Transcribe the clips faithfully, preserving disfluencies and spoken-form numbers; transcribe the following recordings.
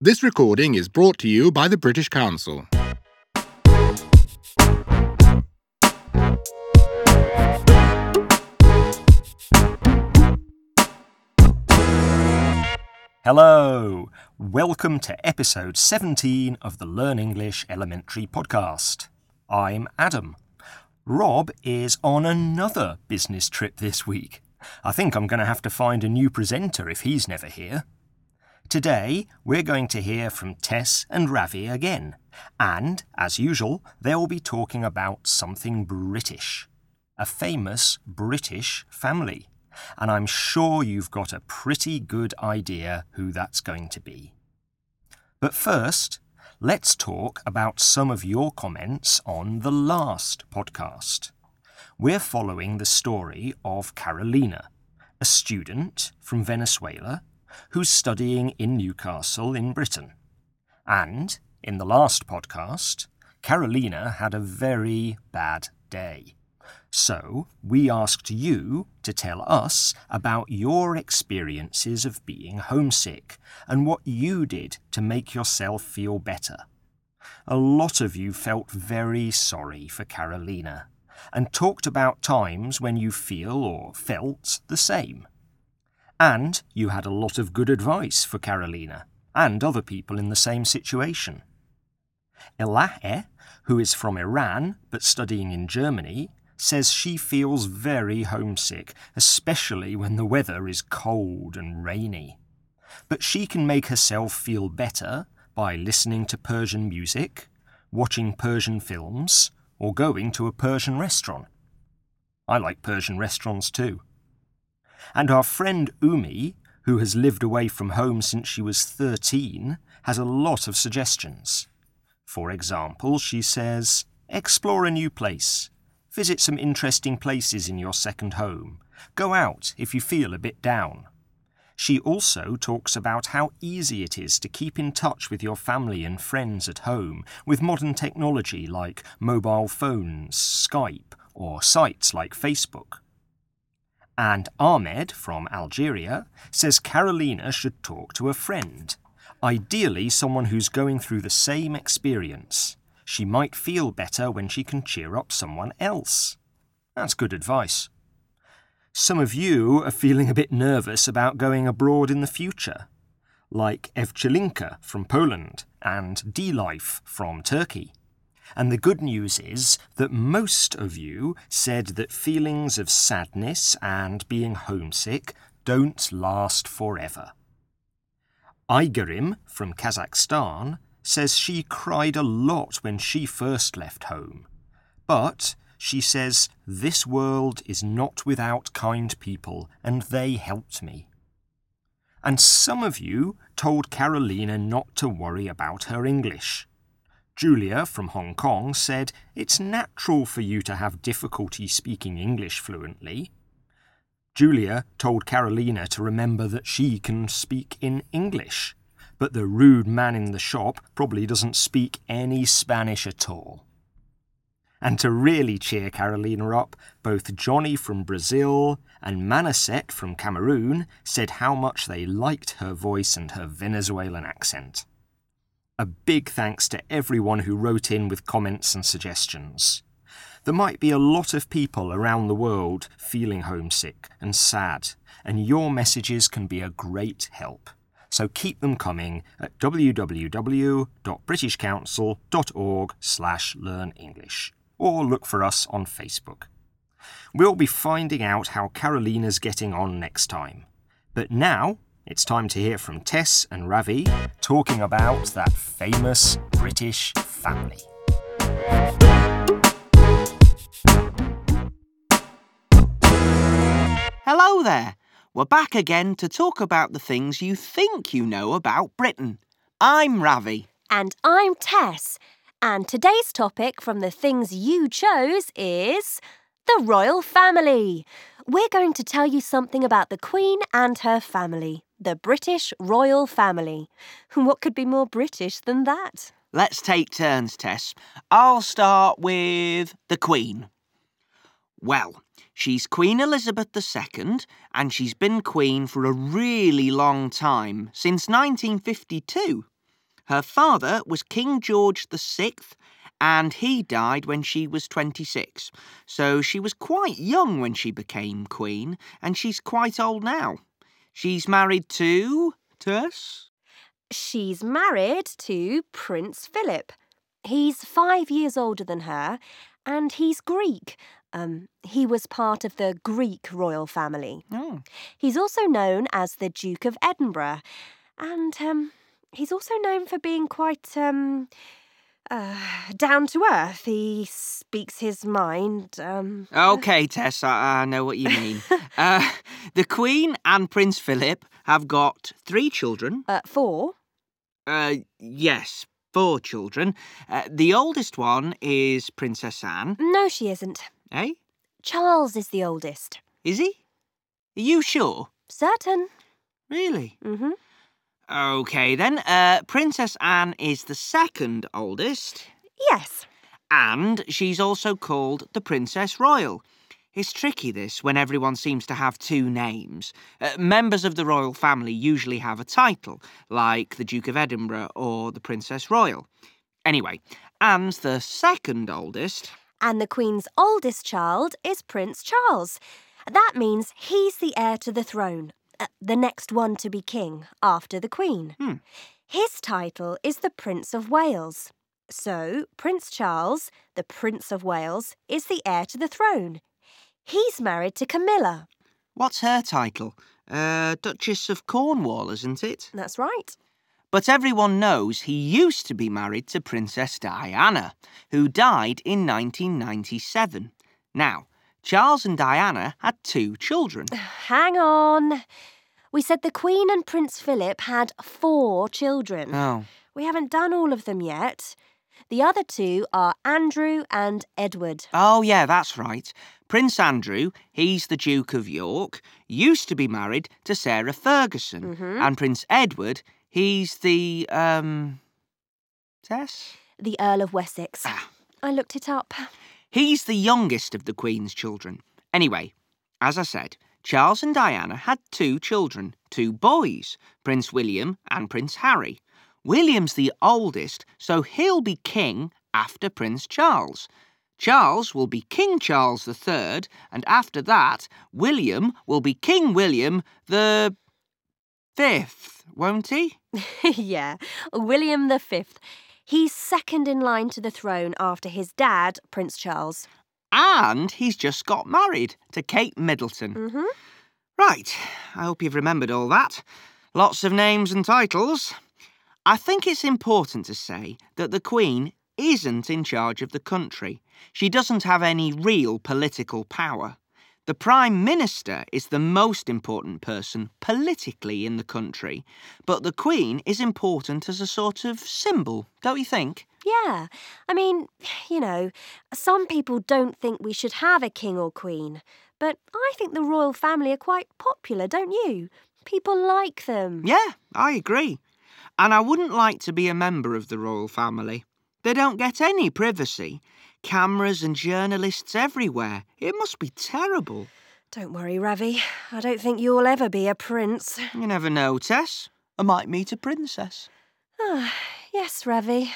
This recording is brought to you by the British Council. Hello! Welcome to episode seventeen of the Learn English Elementary podcast. I'm Adam. Rob is on another business trip this week. I think I'm going to have to find a new presenter if he's never here. Today, we're going to hear from Tess and Ravi again. And, as usual, they'll be talking about something British. A famous British family. And I'm sure you've got a pretty good idea who that's going to be. But first, let's talk about some of your comments on the last podcast. We're following the story of Carolina, a student from Venezuela who's studying in Newcastle in Britain. And, in the last podcast, Carolina had a very bad day. So, we asked you to tell us about your experiences of being homesick and what you did to make yourself feel better. A lot of you felt very sorry for Carolina and talked about times when you feel or felt the same. And you had a lot of good advice for Carolina and other people in the same situation. Elahe, who is from Iran but studying in Germany, says she feels very homesick, especially when the weather is cold and rainy. But she can make herself feel better by listening to Persian music, watching Persian films, or going to a Persian restaurant. I like Persian restaurants too. And our friend Umi, who has lived away from home since she was thirteen, has a lot of suggestions. For example, she says, explore a new place. Visit some interesting places in your second home. Go out if you feel a bit down. She also talks about how easy it is to keep in touch with your family and friends at home with modern technology like mobile phones, Skype, or sites like Facebook. And Ahmed from Algeria says Carolina should talk to a friend, ideally someone who's going through the same experience. She might feel better when she can cheer up someone else. That's good advice. Some of you are feeling a bit nervous about going abroad in the future, like Evchelinka from Poland and D-Life from Turkey. And the good news is that most of you said that feelings of sadness and being homesick don't last forever. Aigerim from Kazakhstan says she cried a lot when she first left home. But she says, this world is not without kind people, and they helped me. And some of you told Carolina not to worry about her English. Julia from Hong Kong said it's natural for you to have difficulty speaking English fluently. Julia told Carolina to remember that she can speak in English, but the rude man in the shop probably doesn't speak any Spanish at all. And to really cheer Carolina up, both Johnny from Brazil and Manaset from Cameroon said how much they liked her voice and her Venezuelan accent. A big thanks to everyone who wrote in with comments and suggestions. There might be a lot of people around the world feeling homesick and sad, and your messages can be a great help. So keep them coming at w w w dot british council dot org slash learn english, or look for us on Facebook. We'll be finding out how Carolina's getting on next time. But now, it's time to hear from Tess and Ravi talking about that famous British family. Hello there. We're back again to talk about the things you think you know about Britain. I'm Ravi. And I'm Tess. And today's topic from the things you chose is the royal family. We're going to tell you something about the Queen and her family, the British royal family. What could be more British than that? Let's take turns, Tess. I'll start with the Queen. Well, she's Queen Elizabeth the Second, and she's been Queen for a really long time, since nineteen fifty-two. Her father was King George the Sixth, and he died when she was twenty-six. So she was quite young when she became queen, and she's quite old now. She's married to... Tess? She's married to Prince Philip. He's five years older than her, and he's Greek. Um, he was part of the Greek royal family. Oh. He's also known as the Duke of Edinburgh, and um, he's also known for being quite um, uh, down to earth. He speaks his mind. Um, OK, Tess, I, I know what you mean. uh, the Queen and Prince Philip have got three children. uh, four. Uh, yes, four children. Uh, the oldest one is Princess Anne. No, she isn't. Eh? Charles is the oldest. Is he? Are you sure? Certain. Really? Mm-hmm. OK, then. Uh, Princess Anne is the second oldest. Yes. And she's also called the Princess Royal. It's tricky, this, when everyone seems to have two names. Uh, members of the royal family usually have a title, like the Duke of Edinburgh or the Princess Royal. Anyway, Anne's the second oldest. And the Queen's oldest child is Prince Charles. That means he's the heir to the throne, uh, the next one to be king after the Queen. Hmm. His title is the Prince of Wales. So, Prince Charles, the Prince of Wales, is the heir to the throne. He's married to Camilla. What's her title? Uh, Duchess of Cornwall, isn't it? That's right. But everyone knows he used to be married to Princess Diana, who died in nineteen ninety-seven. Now, Charles and Diana had two children. Hang on. We said the Queen and Prince Philip had four children. Oh. We haven't done all of them yet. The other two are Andrew and Edward. Oh, yeah, that's right. Prince Andrew, he's the Duke of York, used to be married to Sarah Ferguson. Mm-hmm. And Prince Edward, he's the, um... Tess? The Earl of Wessex. Ah. I looked it up. He's the youngest of the Queen's children. Anyway, as I said, Charles and Diana had two children, two boys, Prince William and Prince Harry. William's the oldest, so he'll be king after Prince Charles. Charles will be King Charles the Third, and after that, William will be King William the Fifth, won't he? Yeah, William the Fifth. He's second in line to the throne after his dad, Prince Charles. And he's just got married to Kate Middleton. Mm-hmm. Right, I hope you've remembered all that. Lots of names and titles. I think it's important to say that the Queen isn't in charge of the country. She doesn't have any real political power. The Prime Minister is the most important person politically in the country, but the Queen is important as a sort of symbol, don't you think? Yeah, I mean, you know, some people don't think we should have a king or queen, but I think the royal family are quite popular, don't you? People like them. Yeah, I agree. And I wouldn't like to be a member of the royal family. They don't get any privacy. Cameras and journalists everywhere. It must be terrible. Don't worry, Ravi. I don't think you'll ever be a prince. You never know, Tess. I might meet a princess. Ah, yes, Ravi.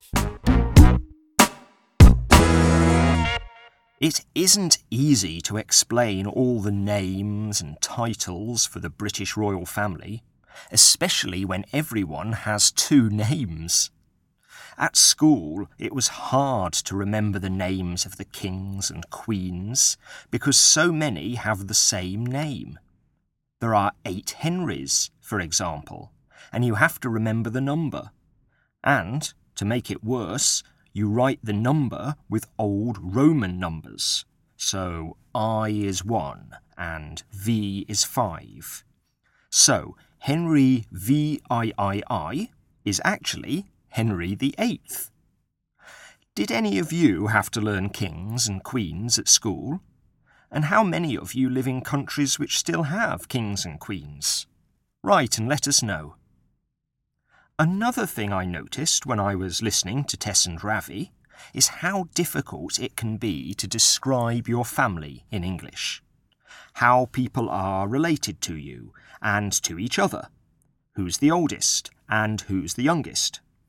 It isn't easy to explain all the names and titles for the British royal family, especially when everyone has two names. At school, it was hard to remember the names of the kings and queens because so many have the same name. There are eight Henrys, for example, and you have to remember the number. And, to make it worse, you write the number with old Roman numbers. So I is one and V is five. So Henry the Eighth is actually Henry the Eighth. Did any of you have to learn kings and queens at school? And how many of you live in countries which still have kings and queens? Write and let us know. Another thing I noticed when I was listening to Tess and Ravi is how difficult it can be to describe your family in English. How people are related to you and to each other. Who's the oldest and who's the youngest.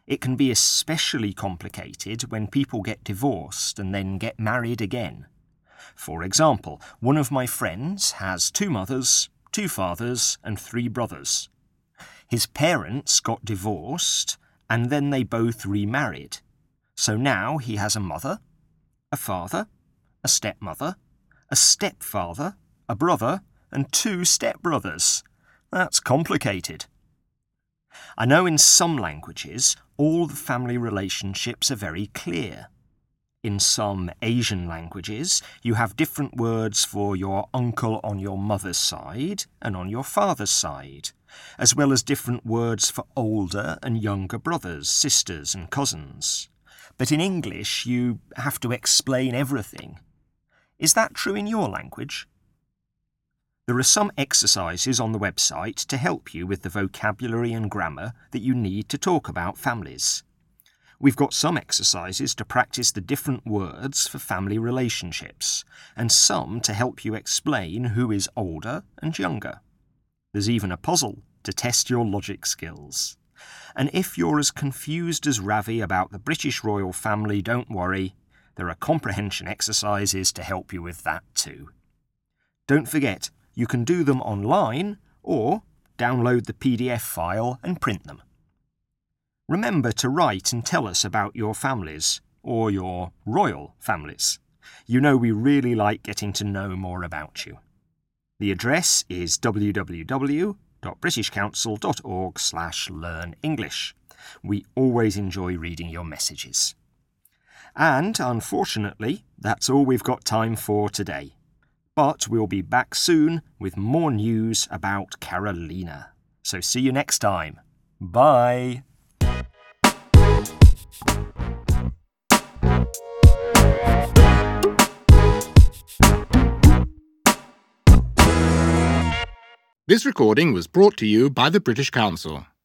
It can be especially complicated when people get divorced and then get married again. For example, one of my friends has two mothers, two fathers, and three brothers. His parents got divorced, and then they both remarried. So now he has a mother, a father, a stepmother, a stepfather, a brother, and two stepbrothers. That's complicated. I know in some languages, all the family relationships are very clear. In some Asian languages, you have different words for your uncle on your mother's side and on your father's side, as well as different words for older and younger brothers, sisters, and cousins. But in English, you have to explain everything. Is that true in your language? There are some exercises on the website to help you with the vocabulary and grammar that you need to talk about families. We've got some exercises to practice the different words for family relationships, and some to help you explain who is older and younger. There's even a puzzle to test your logic skills. And if you're as confused as Ravi about the British royal family, don't worry, there are comprehension exercises to help you with that too. Don't forget, you can do them online or download the P D F file and print them. Remember to write and tell us about your families, or your royal families. You know we really like getting to know more about you. The address is w w w dot british council dot org slash learn english. We always enjoy reading your messages. And, unfortunately, that's all we've got time for today. But we'll be back soon with more news about Carolina. So see you next time. Bye! This recording was brought to you by the British Council.